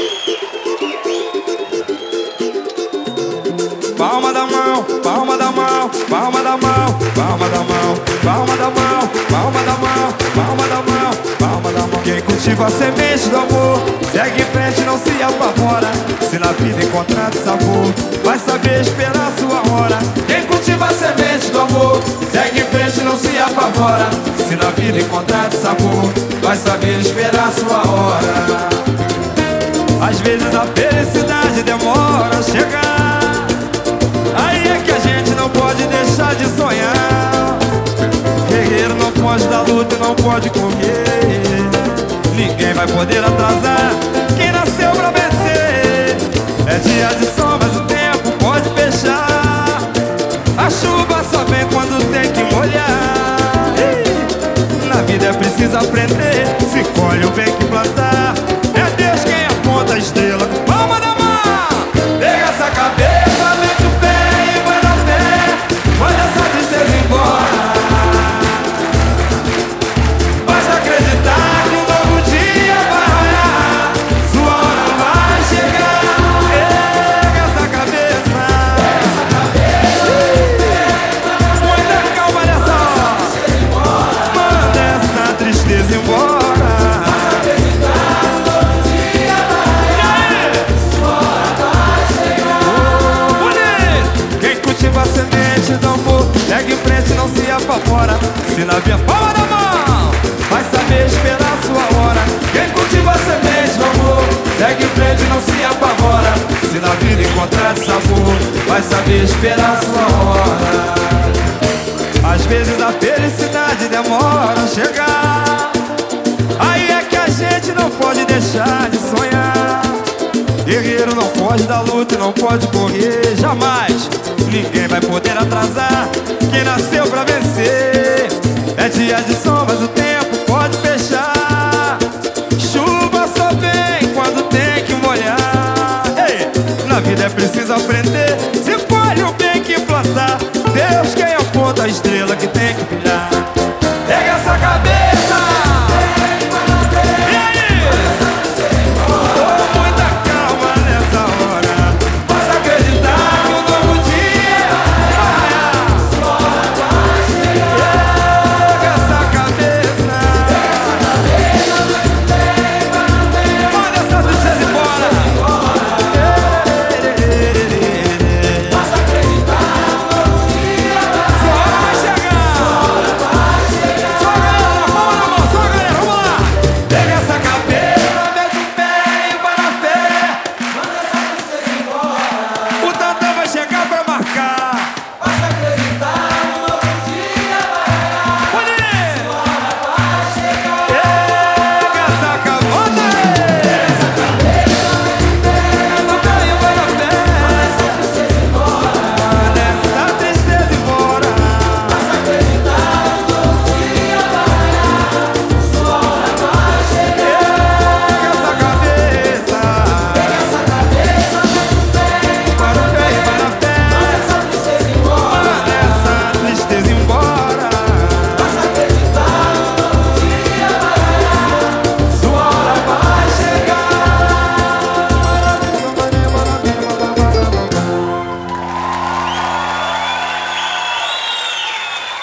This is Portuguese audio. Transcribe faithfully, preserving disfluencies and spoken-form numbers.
Palma da mão, palma da mão, palma da mão, palma da mão, palma da mão, palma da mão, palma da mão, palma da mão. Quem cultiva a semente do amor segue em frente, não se apavora. Se na vida encontrar sabor, vai saber esperar sua hora. Quem cultiva a semente do amor segue em frente, não se apavora. Se na vida encontrar sabor, vai saber esperar sua hora. Às vezes a felicidade demora a chegar. Aí é que a gente não pode deixar de sonhar. Guerreiro não pode dar luta e não pode correr. Ninguém vai poder atrasar quem nasceu pra vencer. É dia de sol, mas o tempo pode fechar. A chuva só vem quando tem que molhar. Na vida é preciso aprender. Se colhe o bem que plantar. É Deus quem aponta a estrela com palma da mão. Pega essa cabeça, mete o pé e vai na fé. Manda essa tristeza embora. Basta acreditar que um novo dia vai raiar. Sua hora vai chegar. Pega essa cabeça. Muita calma nessa hora. Manda essa tristeza embora. Do amor, segue em frente, não se apavora. Se na via palma da mão, vai saber esperar sua hora. Quem cultiva a semente do amor, segue em frente, não se apavora. Se na vida encontrar sabor, vai saber esperar sua hora. Às vezes a felicidade demora a chegar. Aí é que a gente não pode deixar de sonhar. Guerreiro não pode dar luta e não pode correr jamais. Ninguém vai poder atrasar quem nasceu pra vencer. É dia de sol, mas o tempo pode fechar. Chuva só vem quando tem que molhar. Ei, na vida é preciso aprender. Se colhe o bem que plantar. Deus quem aponta a estrela que